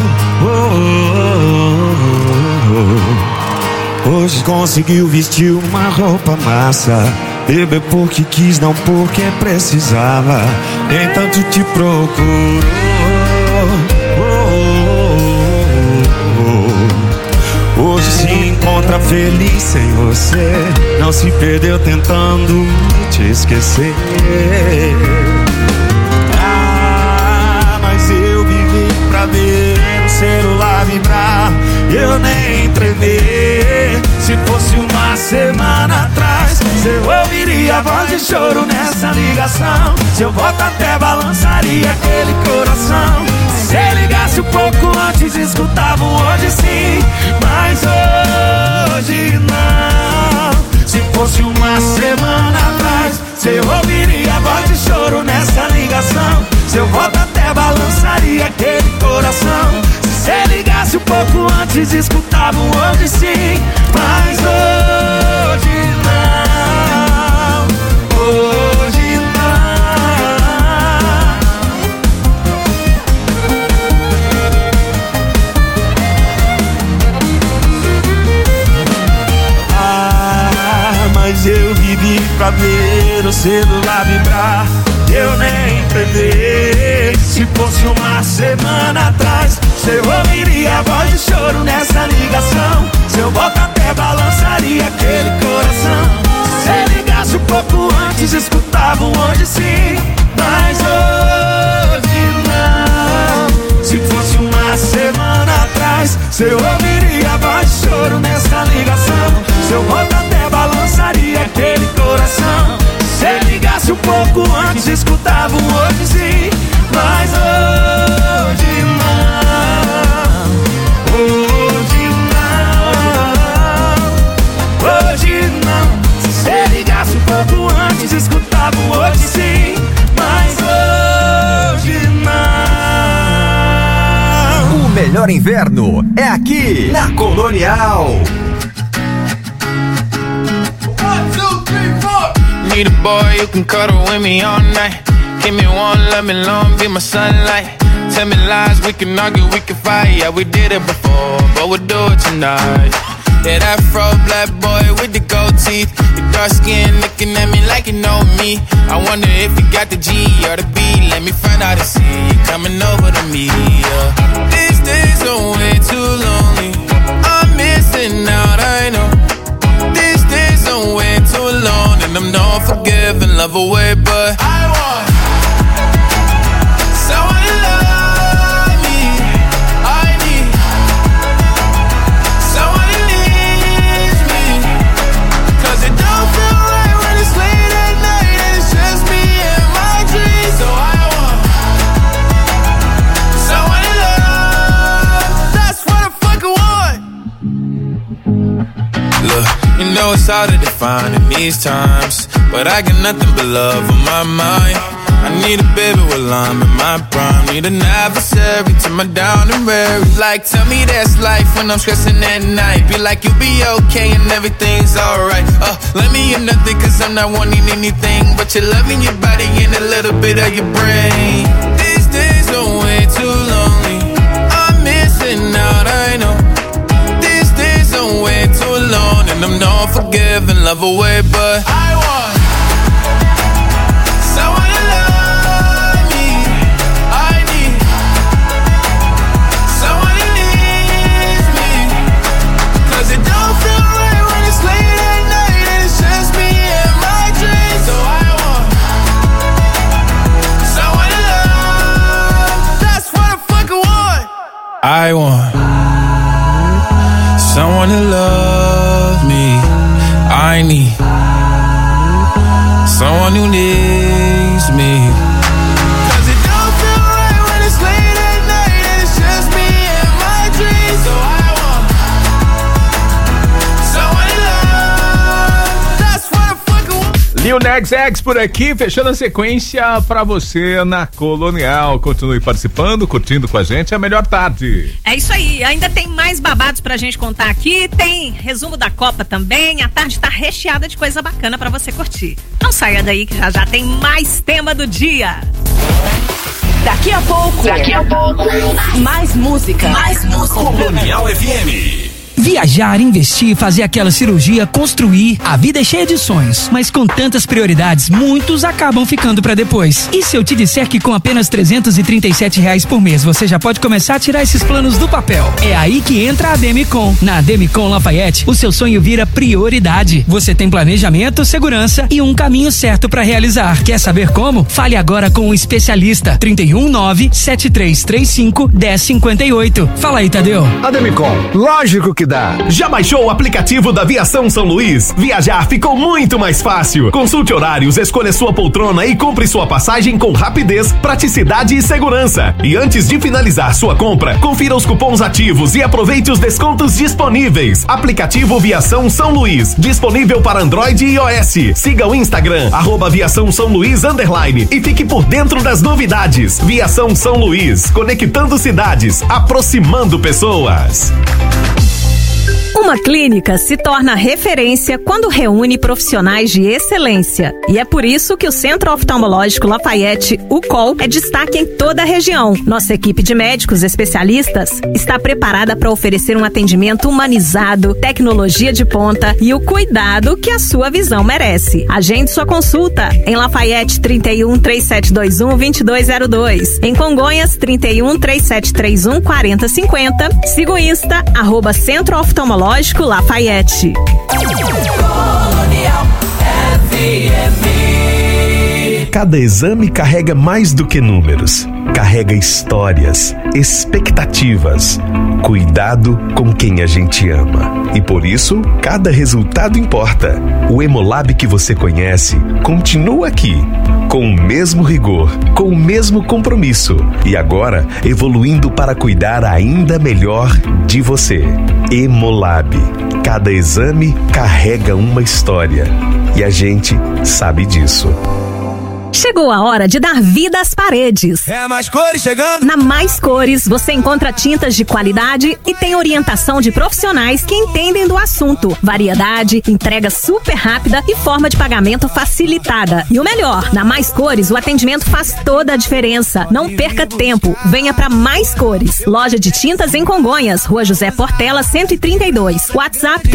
Hoje conseguiu vestir uma roupa massa, beber porque quis, não porque precisava. Nem tanto te procurou. Hoje se encontra feliz sem você, não se perdeu tentando te esquecer. Mas eu vivi pra ver o celular vibrar, eu nem tremer. Se fosse uma semana atrás, eu ouviria a voz de choro nessa ligação. Seu voto até balançaria aquele coração. Se ligasse um pouco antes, escutava um hoje sim, mas hoje não. Se fosse uma semana atrás, você ouviria a voz de choro nessa ligação. Seu voto até balançaria aquele coração. Se você ligasse um pouco antes, escutava um hoje sim, mas hoje não. Hoje não. Mas eu vivi pra ver o celular vibrar, eu nem prever. Se fosse uma semana atrás, você ouviria a voz de choro nessa ligação. Seu voto até balançaria aquele coração. Se ligasse um pouco antes, escutava um hoje sim, mas hoje não. Se fosse uma semana atrás, você ouviria a voz de choro nessa ligação. Seu voto até balançaria aquele coração. Se ligasse um pouco antes, escutava um hoje sim, mas hoje não. Hoje não. Hoje não. Se você ligasse um pouco antes, escutava um hoje sim, mas hoje não. O melhor inverno é aqui na Colonial. Need a boy who can cuddle with me all night. Give me one, let me long, be my sunlight. Tell me lies, we can argue, we can fight. Yeah, we did it before, but we'll do it tonight. Yeah, that fro black boy with the gold teeth. Your dark skin looking at me like you know me. I wonder if you got the G or the B. Let me find out and see you coming over to me. Yeah. These days are way too lonely. I'm missing out, I know. These days are way too long, and I'm not forgiving, love away, but I want someone to love me. I need someone who needs me, 'cause it don't feel right when it's late at night and it's just me and my dreams. So I want someone to love. That's what I fucking want. Look, you know it's hard to define in these times, but I got nothing but love on my mind. I need a baby while I'm in my prime. Need an adversary to my down and weary. Like, tell me that's life when I'm stressing at night. Be like, you'll be okay and everything's alright. Let me in nothing 'cause I'm not wanting anything but your love and your body and a little bit of your brain. These days are way too lonely. I'm missing out, I know. These days are way too long, and I'm not forgiving, love away, but I want someone to love me. I need someone who needs me, 'cause it don't feel right when it's late at night and it's just me and my dreams. So I want someone to love. That's what I fucking want. I want someone to love me. I need someone who needs me, 'cause it don't feel right when it's late at night and it's just me and my dreams. So I want someone to love. Lil Nas X por aqui, fechando a sequência pra você na Colonial. Continue participando, curtindo com a gente a melhor tarde. É isso aí, ainda tem mais babados pra gente contar aqui, tem resumo da Copa também, a tarde tá recheada de coisa bacana pra você curtir. Não saia daí que já tem mais tema do dia. Daqui a pouco, mais música. Colonial FM. Viajar, investir, fazer aquela cirurgia, construir. A vida é cheia de sonhos, mas com tantas prioridades, muitos acabam ficando pra depois. E se eu te disser que com apenas R$337 por mês você já pode começar a tirar esses planos do papel? É aí que entra a Demicon. Na Demicon Lafayette, o seu sonho vira prioridade. Você tem planejamento, segurança e um caminho certo pra realizar. Quer saber como? Fale agora com um especialista. 319-7335-1058. Fala aí, Tadeu. A Demicon, lógico que dá. Já baixou o aplicativo da Aviação São Luís? Viajar ficou muito mais fácil. Consulte horários, escolha sua poltrona e compre sua passagem com rapidez, praticidade e segurança. E antes de finalizar sua compra, confira os cupons ativos e aproveite os descontos disponíveis. Aplicativo Viação São Luís, disponível para Android e iOS. Siga o Instagram, @Viação São Luís _ e fique por dentro das novidades. Viação São Luís, conectando cidades, aproximando pessoas. Uma clínica se torna referência quando reúne profissionais de excelência. E é por isso que o Centro Oftalmológico Lafayette, o COL, é destaque em toda a região. Nossa equipe de médicos especialistas está preparada para oferecer um atendimento humanizado, tecnologia de ponta e o cuidado que a sua visão merece. Agende sua consulta em Lafayette 31-3721-2202. Em Congonhas 31-3731-4050. Siga o Insta, @Centro Oftalmológico Lafayette. Cada exame carrega mais do que números. Carrega histórias, expectativas, cuidado com quem a gente ama. E por isso, cada resultado importa. O Hemolab que você conhece continua aqui, com o mesmo rigor, com o mesmo compromisso e agora evoluindo para cuidar ainda melhor de você. Hemolab. Cada exame carrega uma história e a gente sabe disso. Chegou a hora de dar vida às paredes. É Mais Cores chegando. Na Mais Cores você encontra tintas de qualidade e tem orientação de profissionais que entendem do assunto. Variedade, entrega super rápida e forma de pagamento facilitada. E o melhor, na Mais Cores o atendimento faz toda a diferença. Não perca tempo, venha pra Mais Cores. Loja de tintas em Congonhas, Rua José Portela 132. WhatsApp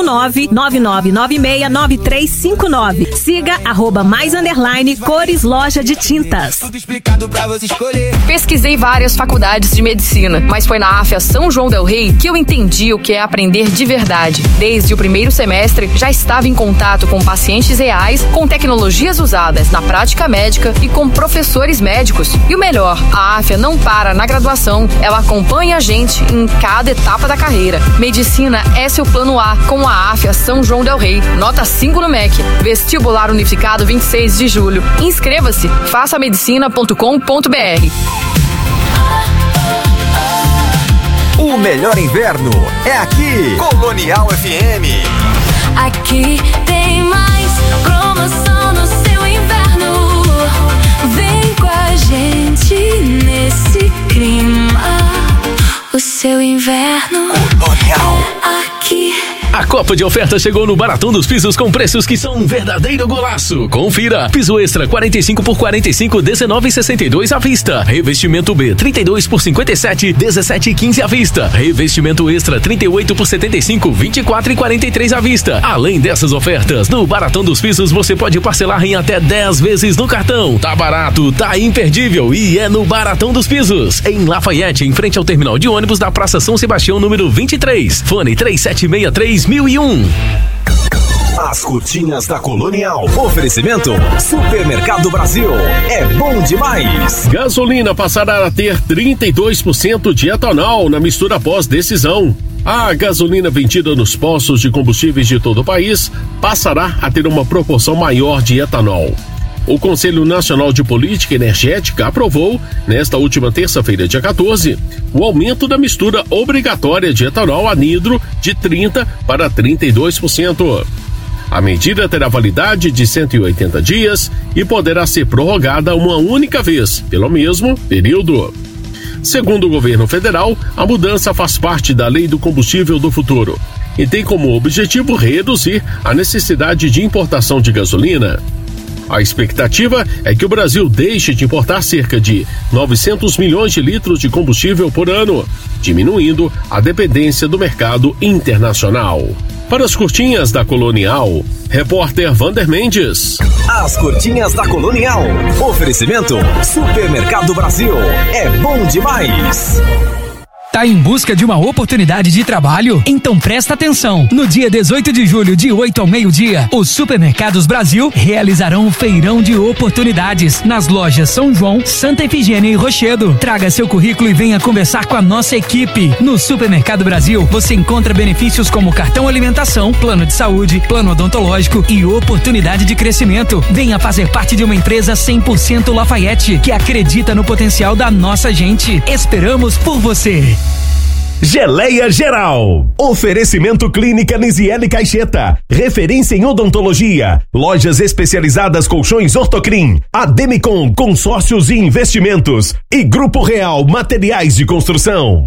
319-9996-9359. Siga @mais_cores Loja de Tintas. Pesquisei várias faculdades de medicina, mas foi na AFIA São João del Rei que eu entendi o que é aprender de verdade. Desde o primeiro semestre, já estava em contato com pacientes reais, com tecnologias usadas na prática médica e com professores médicos. E o melhor, a AFIA não para na graduação, ela acompanha a gente em cada etapa da carreira. Medicina é seu plano A com a AFIA São João del Rei. Nota 5 no MEC. Vestibular unificado 26 de julho. Inscreva-se, façamedicina.com.br. O melhor inverno é aqui, Colonial FM. Aqui tem mais promoção no seu inverno. Vem com a gente nesse clima. O seu inverno Colonial é aqui. A Copa de Ofertas chegou no Baratão dos Pisos com preços que são um verdadeiro golaço. Confira. Piso extra 45 por 45, 19,62 à vista. Revestimento B 32 por 57, 17,15 à vista. Revestimento extra 38 por 75, 24,43 à vista. Além dessas ofertas, no Baratão dos Pisos você pode parcelar em até 10 vezes no cartão. Tá barato, tá imperdível e é no Baratão dos Pisos. Em Lafayette, em frente ao terminal de ônibus da Praça São Sebastião, número 23. Fone 3763 1001. As curtinhas da Colonial. Oferecimento Supermercado Brasil. É bom demais. Gasolina passará a ter 32% de etanol na mistura após decisão. A gasolina vendida nos postos de combustíveis de todo o país passará a ter uma proporção maior de etanol. O Conselho Nacional de Política Energética aprovou, nesta última terça-feira, dia 14, o aumento da mistura obrigatória de etanol anidro de 30% para 32%. A medida terá validade de 180 dias e poderá ser prorrogada uma única vez, pelo mesmo período. Segundo o governo federal, a mudança faz parte da Lei do Combustível do Futuro e tem como objetivo reduzir a necessidade de importação de gasolina. A expectativa é que o Brasil deixe de importar cerca de 900 milhões de litros de combustível por ano, diminuindo a dependência do mercado internacional. Para as curtinhas da Colonial, repórter Vander Mendes. As curtinhas da Colonial. Oferecimento Supermercado Brasil. É bom demais. Tá em busca de uma oportunidade de trabalho? Então presta atenção. No dia 18 de julho, de 8 ao meio-dia, os Supermercados Brasil realizarão um feirão de oportunidades nas lojas São João, Santa Efigênia e Rochedo. Traga seu currículo e venha conversar com a nossa equipe. No Supermercado Brasil, você encontra benefícios como cartão alimentação, plano de saúde, plano odontológico e oportunidade de crescimento. Venha fazer parte de uma empresa 100% Lafayette, que acredita no potencial da nossa gente. Esperamos por você. Geleia Geral. Oferecimento Clínica Nisiele Caixeta. Referência em odontologia. Lojas especializadas Colchões Ortocrim. Ademicon Consórcios e Investimentos. E Grupo Real Materiais de Construção.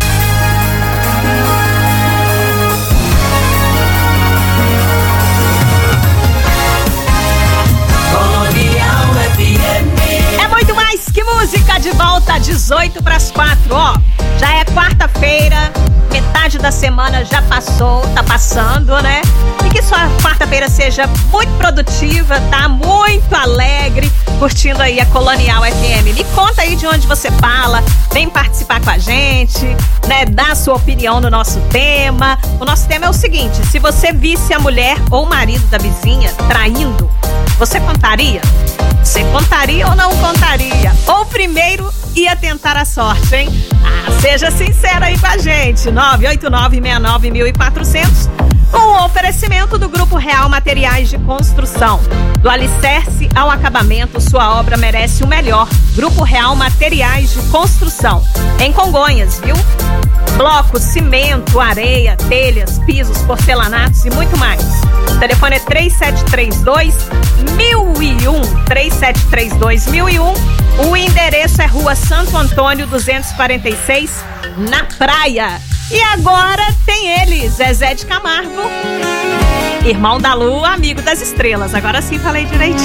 É muito mais que música, de volta 18 para as 4, ó. Já é quarta-feira, metade da semana já passou, tá passando, né? E que sua quarta-feira seja muito produtiva, tá? Muito alegre, curtindo aí a Colonial FM. Me conta aí de onde você fala, vem participar com a gente, né? Dá a sua opinião no nosso tema. O nosso tema é o seguinte: se você visse a mulher ou o marido da vizinha traindo, você contaria? Você contaria ou não contaria? Ou primeiro ia tentar a sorte, hein? Seja sincero aí com a gente. 989-69-1400. Um oferecimento do Grupo Real Materiais de Construção. Do alicerce ao acabamento, sua obra merece o melhor. Grupo Real Materiais de Construção. Em Congonhas, viu? Blocos, cimento, areia, telhas, pisos, porcelanatos e muito mais. O telefone é 3732-1001. 3732-1001. O endereço é Rua Santo Antônio 246, na Praia. E agora tem ele, Zezé de Camargo, irmão da Lua, amigo das estrelas. Agora sim falei direitinho.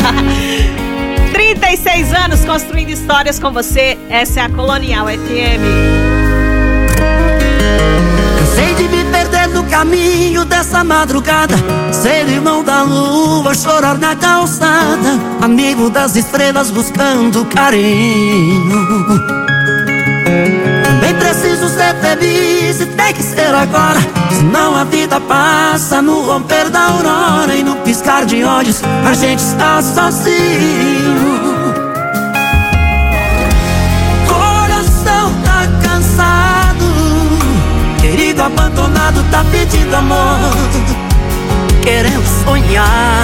36 anos construindo histórias com você. Essa é a Colonial FM. Cansei de me perder no caminho dessa madrugada, ser irmão da lua, chorar na calçada, amigo das estrelas buscando carinho. Também preciso ser feliz e tem que ser agora, senão a vida passa no romper da aurora e no piscar de olhos a gente está sozinho. Coração tá cansado, querido abandonado tá pedindo amor, querendo sonhar.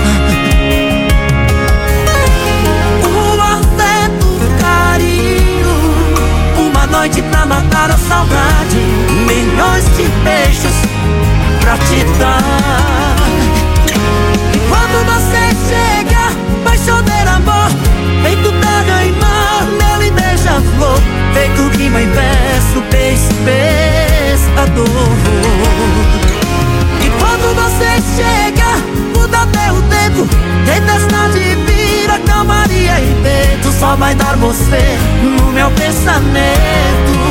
O afeto, o carinho, uma noite pra matar a saudade, milhões de beijos pra te dar. E quando você chega, vai chover amor, feito terra e mar, mel e beija-flor, feito rima e verso, peixe, pescador. E quando você chega, muda até o tempo, tempestade vira calmaria e vento, só vai dar você no meu pensamento.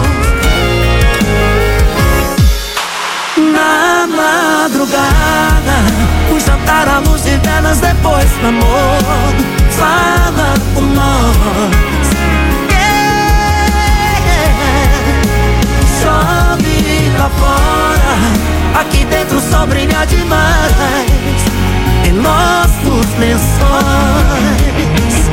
Na madrugada, o jantar à luz de velas, depois do amor, fala com nós. Chove lá fora, aqui dentro o sol brilha demais em nossos lençóis.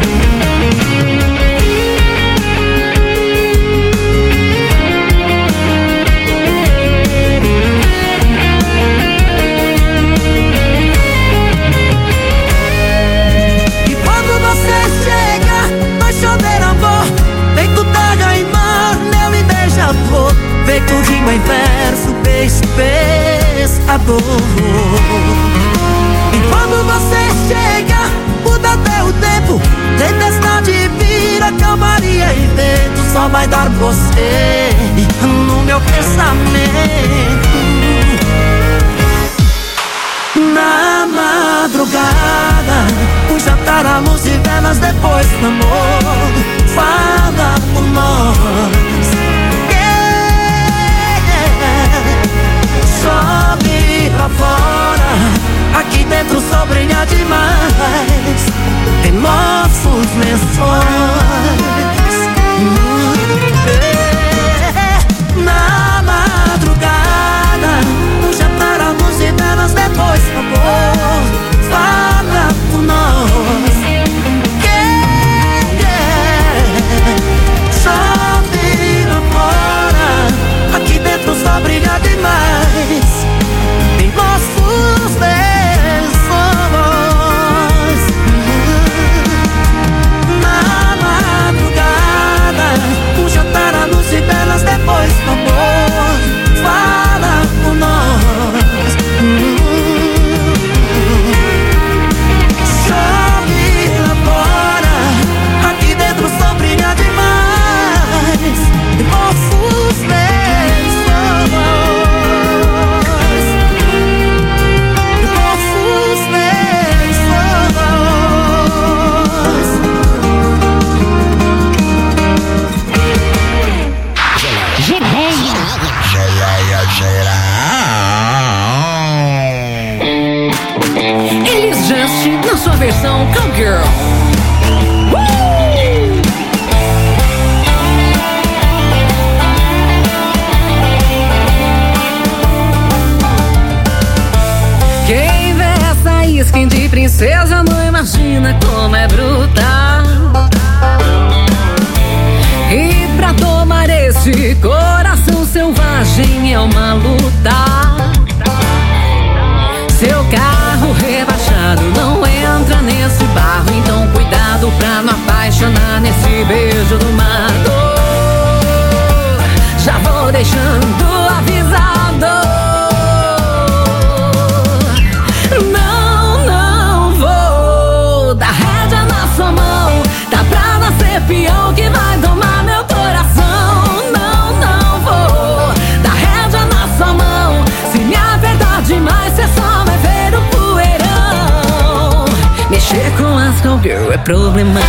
E quando você chega, vai chover amor, feito terra e mar, mel e beija-flor, feito rima em verso, peixe, pescador. madrugada, um jantar à luz e velas depois do amor. Fala por nós, sobe lá fora, aqui dentro o sol brilha demais, tem nossos lençóis. Na madrugada, um jantar à luz e velas depois do amor. Fala por nós, sobe lá fora, aqui dentro só brilha demais, tem nossos lençóis. Na madrugada, um jantar à luz e velas depois do amor. Fala por nós, sobe lá fora, aqui dentro só brilha demais, tem nossos lençóis, nossos lençóis. Elis Just na sua versão Cowgirl. Quem vê essa skin de princesa não imagina como é brutal. E pra tomar esse coração selvagem é uma luta. Seu carro rebaixado não entra nesse barro, então cuidado pra não apaixonar nesse beijo do mato. Já vou deixando avisado, não vou dar rédea na sua mão, tá pra nascer peão que vai domar meu coração. Não vou dar rédea na sua mão, se me apertar demais cê só vai ver o poeirão. Mexer com as cowgirl é problemão.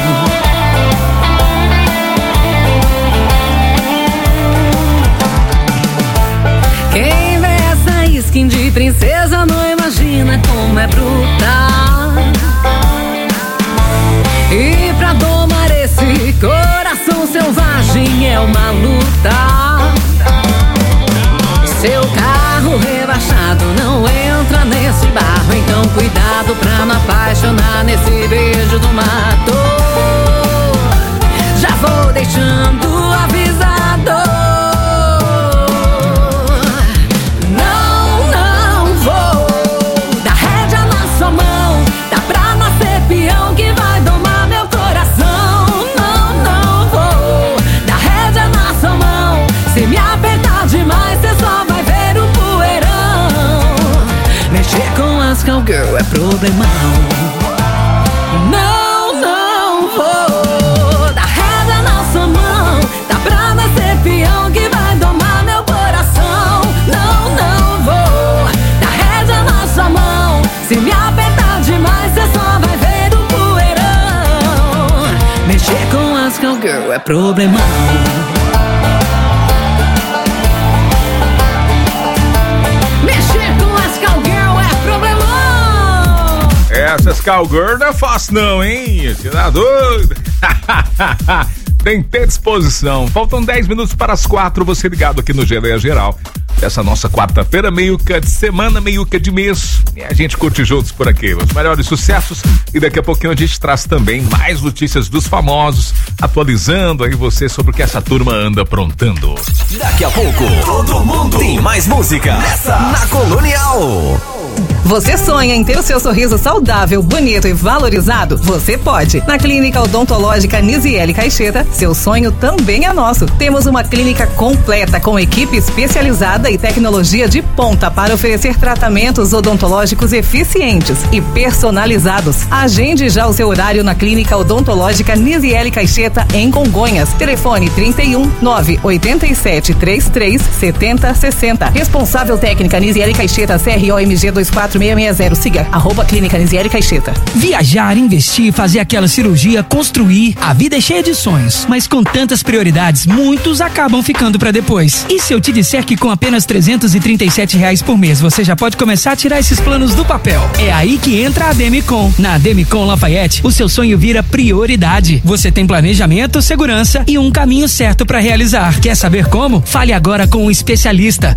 Quem vê essa skin de princesa não imagina como é brutal. E pra domar esse coração selvagem é uma luta. Seu carro rebaixado não entra nesse barro, então cuidado pra não apaixonar nesse beijo do mato. Já vou deixando avisado, não vou dar rédea na sua mão, tá pra nascer peão que vai domar meu coração. Não vou dar rédea na sua mão, se me apertar demais cê só vai ver o poeirão. Mexer com as cowgirl é problemão. Não vou dar rédea na sua mão, tá pra nascer peão que vai domar meu coração. Não vou dar rédea na sua mão, se me apertar demais cê só vai ver o poeirão. Mexer com as cowgirl é problemão. Essas cowgirl não é fácil não, hein? Você tá doido? Tem que ter disposição. Faltam 10 minutos para as 4, você ligado aqui no Geleia Geral. Dessa nossa quarta-feira, meiuca de semana, meiuca de mês. E a gente curte juntos por aqui os melhores sucessos. E daqui a pouquinho a gente traz também mais notícias dos famosos, atualizando aí você sobre o que essa turma anda aprontando. Daqui a pouco, todo mundo tem mais música na Colonial. Você sonha em ter o seu sorriso saudável, bonito e valorizado? Você pode. Na Clínica Odontológica Nisiele Caixeta, seu sonho também é nosso. Temos uma clínica completa com equipe especializada e tecnologia de ponta para oferecer tratamentos odontológicos eficientes e personalizados. Agende já o seu horário na Clínica Odontológica Nisiele Caixeta em Congonhas. Telefone 31 987 33 70 60. Responsável técnica Nisiele Caixeta, CROMG 3224-660. Siga @Clínica Nisiele Caixeta. Viajar, investir, fazer aquela cirurgia, construir. A vida é cheia de sonhos, mas com tantas prioridades, muitos acabam ficando pra depois. E se eu te disser que com apenas R$337 por mês você já pode começar a tirar esses planos do papel? É aí que entra a Demicon. Na Demicon Lafayette, o seu sonho vira prioridade. Você tem planejamento, segurança e um caminho certo pra realizar. Quer saber como? Fale agora com um especialista.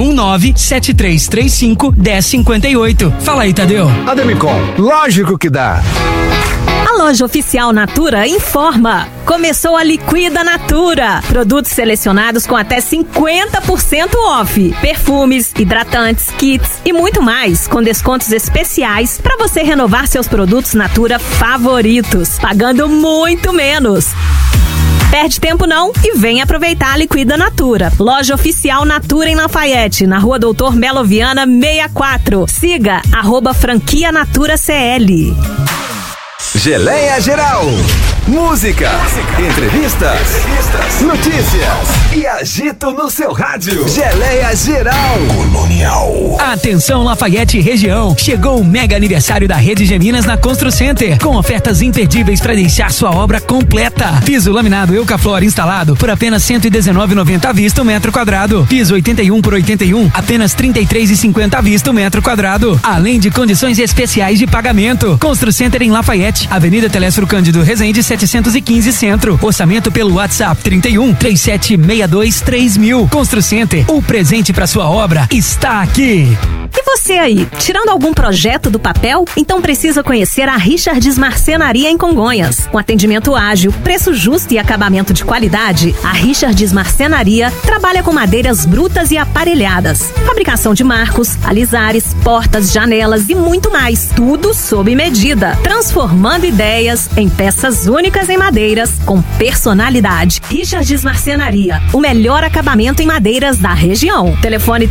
319-7335-1058. Fala aí, Tadeu. A Demicon, lógico que dá. A loja oficial Natura informa. Começou a Liquida Natura. Produtos selecionados com até 50% off. Perfumes, hidratantes, kits e muito mais, com descontos especiais para você renovar seus produtos Natura favoritos, pagando muito menos. Perde tempo não e vem aproveitar a Liquida Natura. Loja oficial Natura em Lafayette, na Rua Doutor Melo Viana 64. Siga @franquia Natura CL. Geleia Geral. Música, entrevistas, notícias e agito no seu rádio. Geleia Geral. Colonial. Atenção Lafayette região. Chegou o mega aniversário da Rede Geminas na Constru Center, com ofertas imperdíveis para deixar sua obra completa. Piso laminado Eucaflor instalado por apenas R$119,90 à vista o metro quadrado. Piso 81 por 81, apenas R$33,50 à vista o metro quadrado. Além de condições especiais de pagamento. Constru Center em Lafayette, Avenida Telésforo Cândido Rezende 715 Centro. Orçamento pelo WhatsApp 31-3762-3000. Constru Center, o presente para sua obra está aqui. E você aí, tirando algum projeto do papel? Então precisa conhecer a Richards Marcenaria em Congonhas. Com atendimento ágil, preço justo e acabamento de qualidade, a Richards Marcenaria trabalha com madeiras brutas e aparelhadas. Fabricação de marcos, alisares, portas, janelas e muito mais. Tudo sob medida. Transformando ideias em peças únicas em madeiras com personalidade. Richards Marcenaria, o melhor acabamento em madeiras da região. Telefone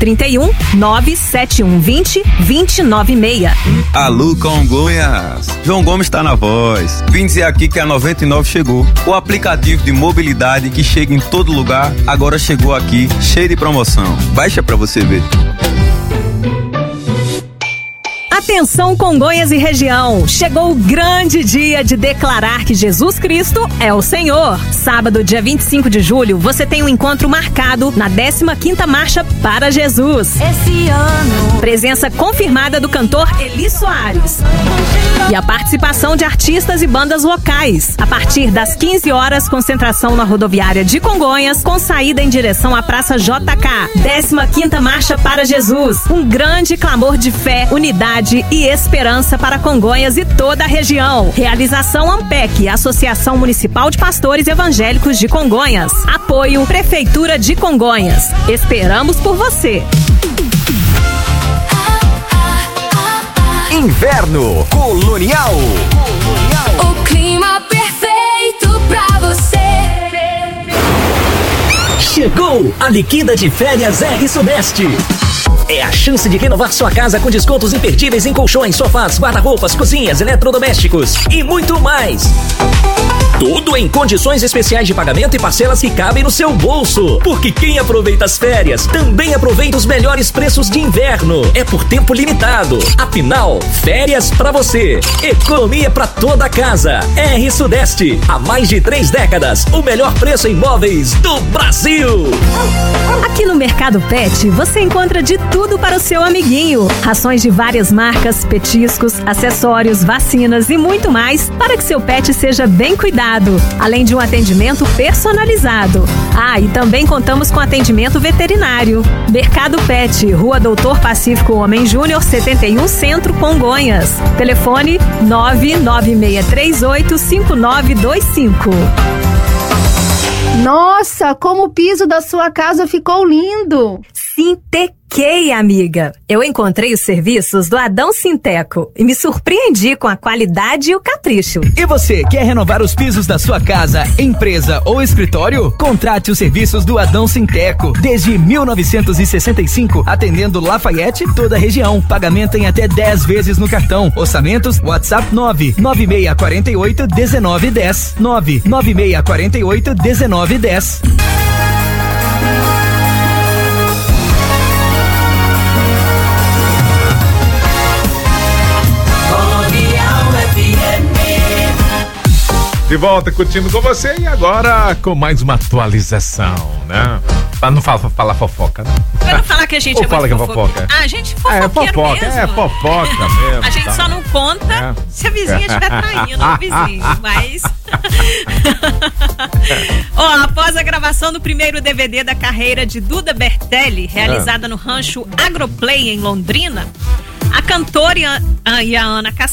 31-97120-296. Alô, Congonhas! João Gomes está na voz. Vim dizer aqui que a 99 chegou. O aplicativo de mobilidade que chega em todo lugar, agora chegou aqui, cheio de promoção. Baixa pra você ver. Atenção Congonhas e região, chegou o grande dia de declarar que Jesus Cristo é o Senhor. Sábado, dia 25 de julho, você tem um encontro marcado na 15ª Marcha para Jesus. Esse ano. Presença confirmada do cantor Eli Soares. E a participação de artistas e bandas locais. A partir das 15 horas, concentração na rodoviária de Congonhas, com saída em direção à Praça JK. 15ª Marcha para Jesus. Um grande clamor de fé, unidade e esperança para Congonhas e toda a região. Realização AMPEC, Associação Municipal de Pastores Evangélicos de Congonhas. Apoio Prefeitura de Congonhas. Esperamos por você. Inverno Colonial. O clima perfeito pra você. Chegou a liquida de férias R Sudeste. É a chance de renovar sua casa com descontos imperdíveis em colchões, sofás, guarda-roupas, cozinhas, eletrodomésticos e muito mais. Tudo em condições especiais de pagamento e parcelas que cabem no seu bolso. Porque quem aproveita as férias também aproveita os melhores preços de inverno. É por tempo limitado. Afinal, férias pra você. Economia pra toda a casa. R Sudeste. Há mais de 3 décadas. O melhor preço em móveis do Brasil. Aqui no Mercado Pet, você encontra de tudo para o seu amiguinho. Rações de várias marcas, petiscos, acessórios, vacinas e muito mais para que seu pet seja bem cuidado. Além de um atendimento personalizado. Ah, e também contamos com atendimento veterinário. Mercado Pet, Rua Doutor Pacífico Homem Júnior, 71 Centro, Congonhas. Telefone 996385925. Nossa, como o piso da sua casa ficou lindo! Sintequei, amiga. Eu encontrei os serviços do Adão Sinteco e me surpreendi com a qualidade e o capricho. E você, quer renovar os pisos da sua casa, empresa ou escritório? Contrate os serviços do Adão Sinteco. Desde 1965, atendendo Lafayette, toda a região. Pagamento em até 10 vezes no cartão. Orçamentos, WhatsApp 99648-1910. 99648-1910. De volta curtindo com você e agora com mais uma atualização, né? Pra não falar fofoca, né? Pra não falar que a gente Ou fala que é fofoca. Ah, a gente fofoqueiro mesmo. É fofoca mesmo. A gente tá? só não conta se a vizinha estiver traindo o vizinho, mas... Após a gravação do primeiro DVD da carreira de Duda Bertelli, realizada no rancho Agroplay em Londrina, a cantora e a Ana